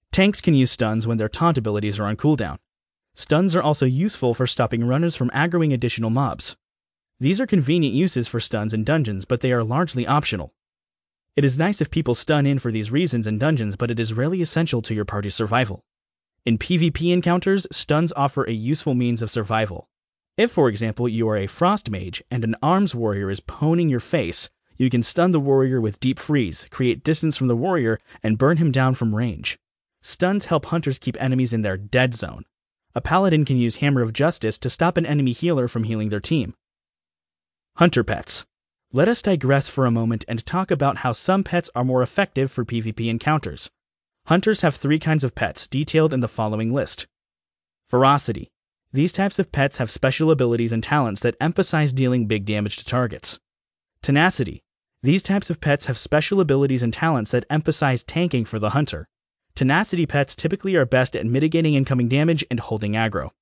Tanks can use stuns when their taunt abilities are on cooldown. Stuns are also useful for stopping runners from aggroing additional mobs. These are convenient uses for stuns in dungeons, but they are largely optional. It is nice if people stun in for these reasons in dungeons, but it is rarely essential to your party's survival. In PvP encounters, stuns offer a useful means of survival. If, for example, you are a frost mage and an arms warrior is poning your face, you can stun the warrior with Deep Freeze, create distance from the warrior, and burn him down from range. Stuns help hunters keep enemies in their dead zone. A paladin can use Hammer of Justice to stop an enemy healer from healing their team. Hunter pets. Let us digress for a moment and talk about how some pets are more effective for PvP encounters. Hunters have 3 kinds of pets, detailed in the following list. Ferocity. These types of pets have special abilities and talents that emphasize dealing big damage to targets. Tenacity. These types of pets have special abilities and talents that emphasize tanking for the hunter. Tenacity pets typically are best at mitigating incoming damage and holding aggro.